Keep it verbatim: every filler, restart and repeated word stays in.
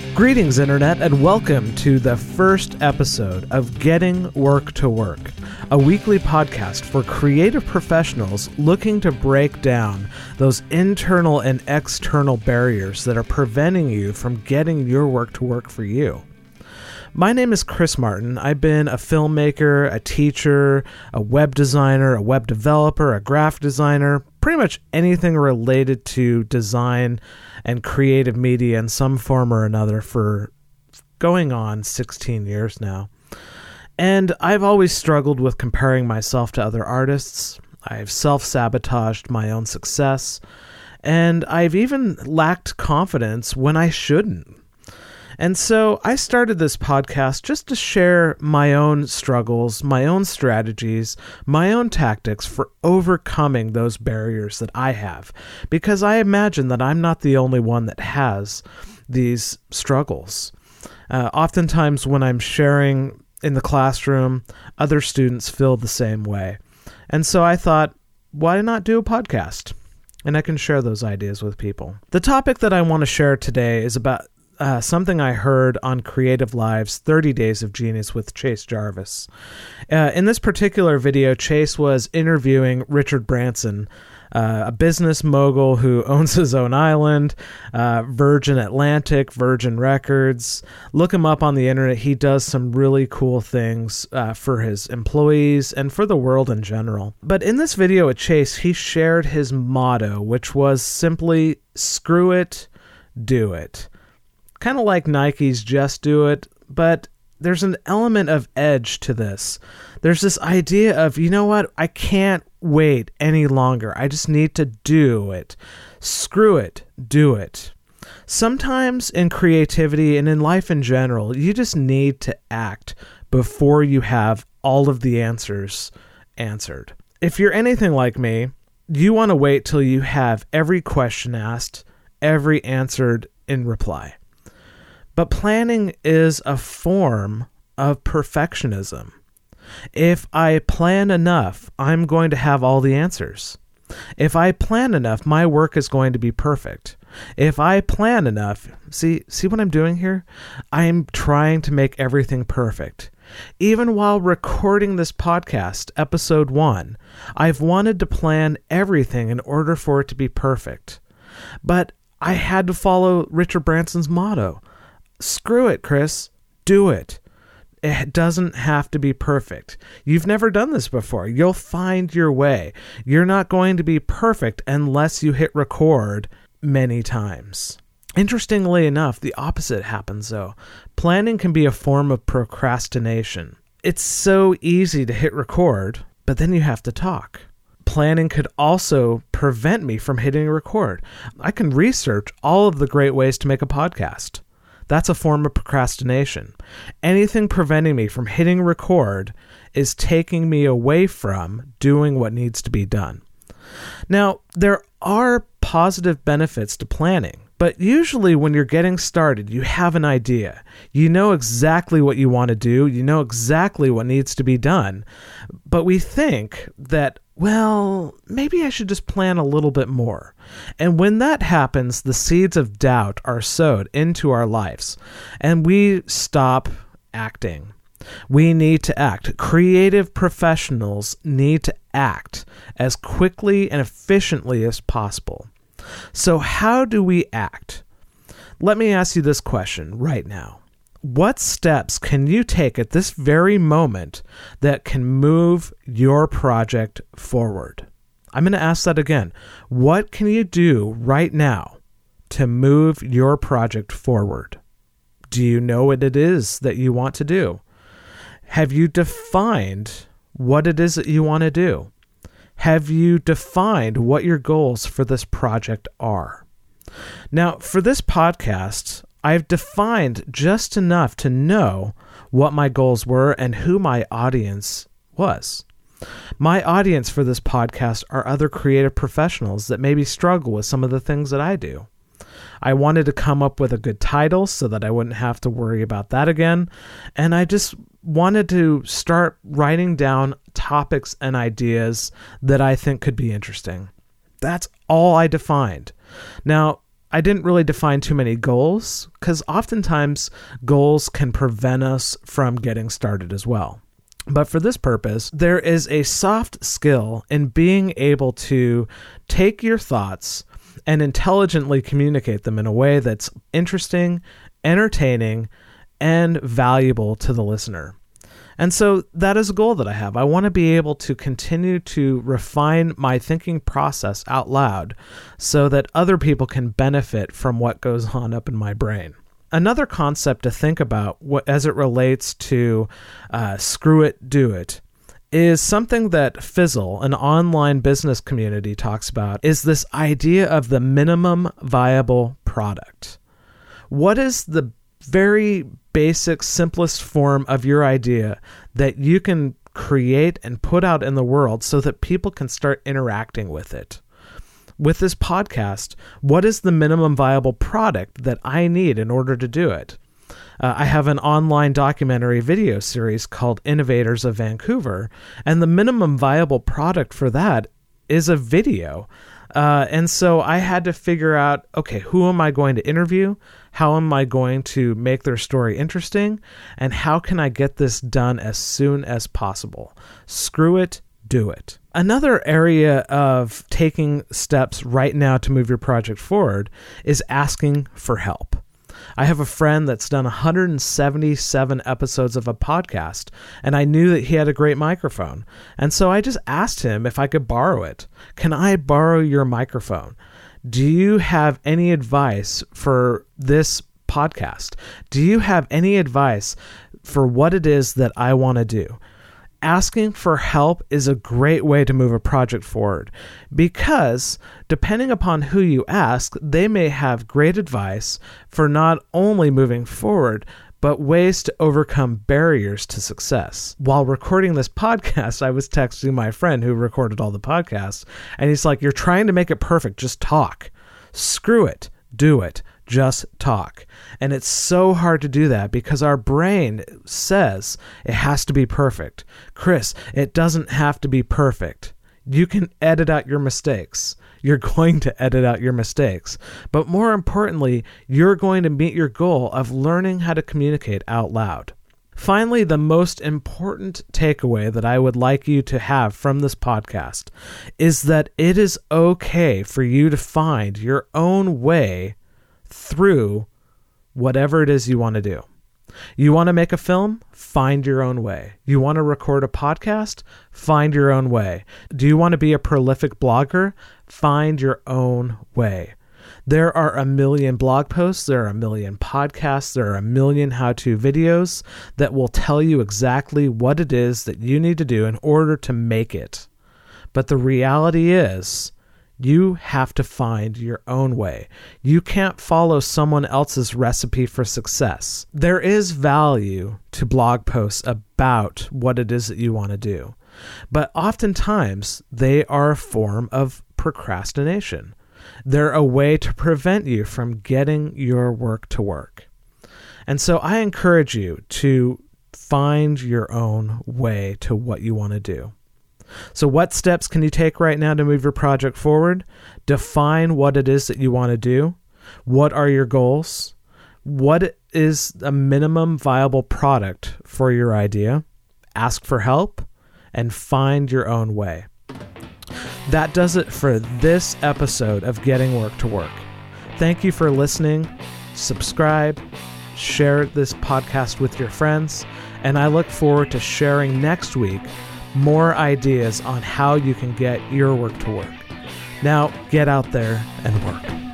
Greetings, Internet, and welcome to the first episode of Getting Work to Work, a weekly podcast for creative professionals looking to break down those internal and external barriers that are preventing you from getting your work to work for you. My name is Chris Martin. I've been a filmmaker, a teacher, a web designer, a web developer, a graphic designer, pretty much anything related to design and creative media in some form or another for going on sixteen years now. And I've always struggled with comparing myself to other artists. I've self-sabotaged my own success, and I've even lacked confidence when I shouldn't. And so I started this podcast just to share my own struggles, my own strategies, my own tactics for overcoming those barriers that I have, because I imagine that I'm not the only one that has these struggles. Uh, oftentimes when I'm sharing in the classroom, other students feel the same way. And so I thought, why not do a podcast? And I can share those ideas with people. The topic that I want to share today is about Uh, something I heard on Creative Live's thirty Days of Genius with Chase Jarvis. Uh, in this particular video, Chase was interviewing Richard Branson, uh, a business mogul who owns his own island, uh, Virgin Atlantic, Virgin Records. Look him up on the internet. He does some really cool things uh, for his employees and for the world in general. But in this video with Chase, he shared his motto, which was simply, screw it, do it. Kind of like Nike's Just Do It, but there's an element of edge to this. There's this idea of, you know what, I can't wait any longer. I just need to do it. Screw it, do it. Sometimes in creativity and in life in general, you just need to act before you have all of the answers answered. If you're anything like me, you want to wait till you have every question asked, every answered in reply. But planning is a form of perfectionism. If I plan enough, I'm going to have all the answers. If I plan enough, my work is going to be perfect. If I plan enough, see, see what I'm doing here? I'm trying to make everything perfect. Even while recording this podcast, episode one, I've wanted to plan everything in order for it to be perfect. But I had to follow Richard Branson's motto. Screw it, Chris. Do it. It doesn't have to be perfect. You've never done this before. You'll find your way. You're not going to be perfect unless you hit record many times. Interestingly enough, the opposite happens though. Planning can be a form of procrastination. It's so easy to hit record, but then you have to talk. Planning could also prevent me from hitting record. I can research all of the great ways to make a podcast. That's a form of procrastination. Anything preventing me from hitting record is taking me away from doing what needs to be done. Now, there are positive benefits to planning, but usually when you're getting started, you have an idea. You know exactly what you want to do. You know exactly what needs to be done. But we think that, well, maybe I should just plan a little bit more. And when that happens, the seeds of doubt are sowed into our lives, and we stop acting. We need to act. Creative professionals need to act as quickly and efficiently as possible. So how do we act? Let me ask you this question right now. What steps can you take at this very moment that can move your project forward? I'm going to ask that again. What can you do right now to move your project forward? Do you know what it is that you want to do? Have you defined what it is that you want to do? Have you defined what your goals for this project are? Now, for this podcast, I've defined just enough to know what my goals were and who my audience was. My audience for this podcast are other creative professionals that maybe struggle with some of the things that I do. I wanted to come up with a good title so that I wouldn't have to worry about that again. And I just wanted to start writing down topics and ideas that I think could be interesting. That's all I defined. Now, I didn't really define too many goals because oftentimes goals can prevent us from getting started as well. But for this purpose, there is a soft skill in being able to take your thoughts and intelligently communicate them in a way that's interesting, entertaining, and valuable to the listener. And so that is a goal that I have. I want to be able to continue to refine my thinking process out loud so that other people can benefit from what goes on up in my brain. Another concept to think about what, as it relates to uh, screw it, do it, is something that Fizzle, an online business community, talks about, is this idea of the minimum viable product. What is the very basic, simplest form of your idea that you can create and put out in the world so that people can start interacting with it? With this podcast, what is the minimum viable product that I need in order to do it? Uh, I have an online documentary video series called Innovators of Vancouver, and the minimum viable product for that is a video. Uh, and so I had to figure out, okay, who am I going to interview? How am I going to make their story interesting? And how can I get this done as soon as possible? Screw it, do it. Another area of taking steps right now to move your project forward is asking for help. I have a friend that's done one hundred seventy-seven episodes of a podcast, and I knew that he had a great microphone. And so I just asked him if I could borrow it. Can I borrow your microphone? Do you have any advice for this podcast? Do you have any advice for what it is that I want to do? Asking for help is a great way to move a project forward because depending upon who you ask, they may have great advice for not only moving forward, but ways to overcome barriers to success. While recording this podcast, I was texting my friend who recorded all the podcasts, and he's like, "You're trying to make it perfect. Just talk. Screw it. Do it. Just talk." And it's so hard to do that because our brain says it has to be perfect. Chris, it doesn't have to be perfect. You can edit out your mistakes. You're going to edit out your mistakes. But more importantly, you're going to meet your goal of learning how to communicate out loud. Finally, the most important takeaway that I would like you to have from this podcast is that it is okay for you to find your own way through whatever it is you want to do. You want to make a film? Find your own way. You want to record a podcast? Find your own way. Do you want to be a prolific blogger? Find your own way. There are a million blog posts, there are a million podcasts, there are a million how-to videos that will tell you exactly what it is that you need to do in order to make it. But the reality is, you have to find your own way. You can't follow someone else's recipe for success. There is value to blog posts about what it is that you want to do, but oftentimes they are a form of procrastination. They're a way to prevent you from getting your work to work. And so I encourage you to find your own way to what you want to do. So what steps can you take right now to move your project forward? Define what it is that you want to do. What are your goals? What is a minimum viable product for your idea? Ask for help and find your own way. That does it for this episode of Getting Work to Work. Thank you for listening. Subscribe, share this podcast with your friends, and I look forward to sharing next week more ideas on how you can get your work to work. Now, get out there and work.